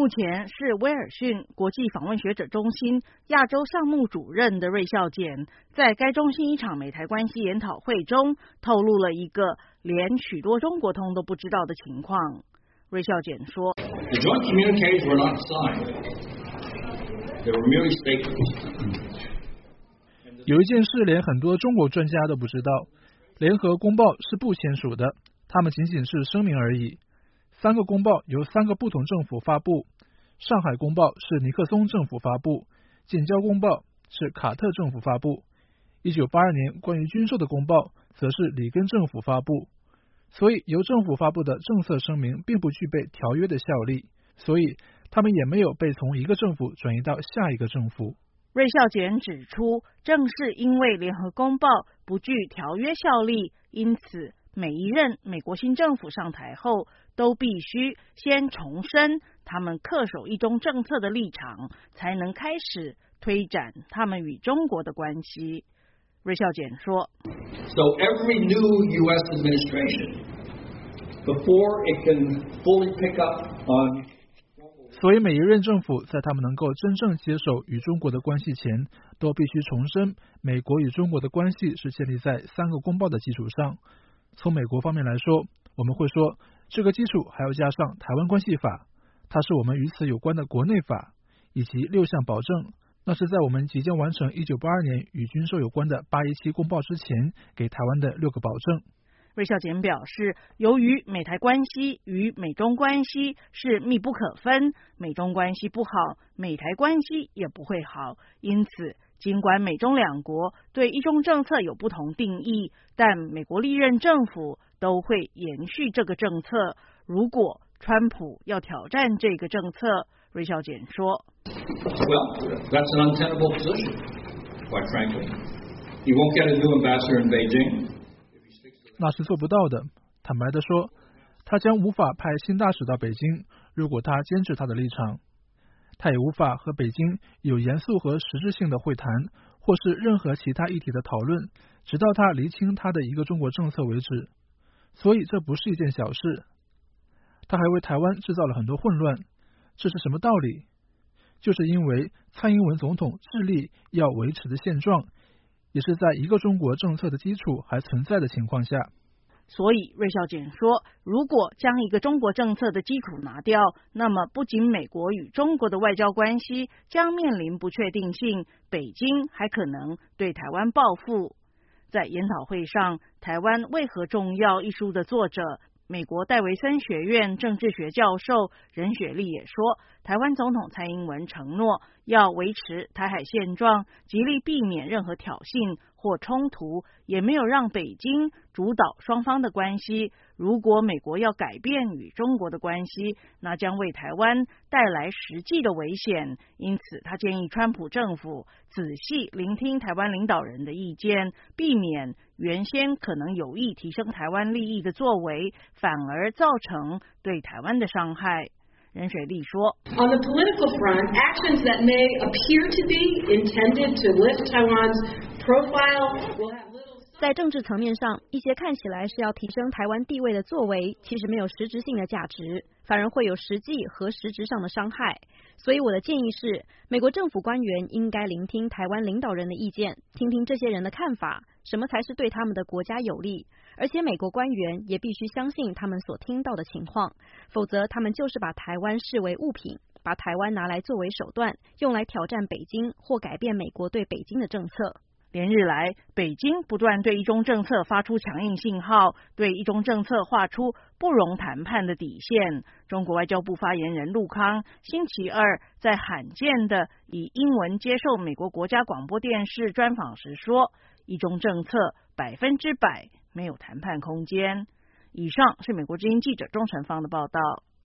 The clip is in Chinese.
目前是威尔逊国际访问学者中心亚洲项目主任的瑞孝俭，在该中心一场美台关系研讨会中透露了一个连许多中国通都不知道的情况。瑞孝俭说 The joint communiques were not signed. They were merely statements. 有一件事连很多中国专家都不知道，联合公报是不签署的，他们仅仅是声明而已。3个公报由3个不同政府发布，上海公报是尼克松政府发布，建交公报是卡特政府发布，1982年关于军售的公报则是里根政府发布。所以由政府发布的政策声明并不具备条约的效力，所以他们也没有被从一个政府转移到下一个政府。 瑞孝俭指出，正是因为联合公报不具条约效力，因此每一任美国新政府上台后都必须先重申他们恪守一中政策的立场，才能开始推展他们与中国的关系。瑞孝俭说 So every new U.S. administration, before it can fully pick up on 所以每一任政府在他们能够真正接手与中国的关系前，都必须重申美国与中国的关系是建立在3个公报的基础上。从美国方面来说，我们会说这个基础还要加上台湾关系法，它是我们与此有关的国内法，以及6项保证，那是在我们即将完成1982年与军售有关的817公报之前给台湾的6个保证。 瑞孝俭表示，由于美台关系与美中关系是密不可分，美中关系不好，美台关系也不会好，因此尽管美中两国对一中政策有不同定义，但美国历任政府都会延续这个政策。如果川普要挑战这个政策，瑞孝俭说 Well, that's an untenable position, quite frankly. You won't get a new ambassador in Beijing. 那是做不到的。坦白地说，他将无法派新大使到北京，如果他坚持他的立场。他也无法和北京有严肃和实质性的会谈，或是任何其他议题的讨论，直到他厘清他的一个中国政策为止。所以这不是一件小事。他还为台湾制造了很多混乱。这是什么道理？就是因为蔡英文总统致力要维持的现状，也是在一个中国政策的基础还存在的情况下。 所以瑞孝俭说，如果将一个中国政策的基础拿掉，那么不仅美国与中国的外交关系将面临不确定性，北京还可能对台湾报复。在研讨会上，台湾为何重要一书的作者美国戴维森学院政治学教授任雪莉也说，台湾总统蔡英文承诺要维持台海现状，极力避免任何挑衅或冲突，也没有让北京主导双方的关系。如果美国要改变与中国的关系，那将为台湾带来实际的危险。因此他建议川普政府仔细聆听台湾领导人的意见，避免原先可能有意提升台湾利益的作为，反而造成对台湾的伤害。任水利说 On the political front, actions that may appear to be intended to lift Taiwan's profile will have little 在政治层面上，一些看起来是要提升台湾地位的作为，其实没有实质性的价值，反而会有实际和实质上的伤害。所以我的建议是，美国政府官员应该聆听台湾领导人的意见，听听这些人的看法，什么才是对他们的国家有利。而且美国官员也必须相信他们所听到的情况，否则他们就是把台湾视为物品，把台湾拿来作为手段，用来挑战北京或改变美国对北京的政策。 连日来，北京不断对一中政策发出强硬信号，对一中政策画出不容谈判的底线。中国外交部发言人陆康星期二在罕见的以英文接受美国国家广播电视专访时说，一中政策100%没有谈判空间。以上是美国之音记者钟成芳的报道。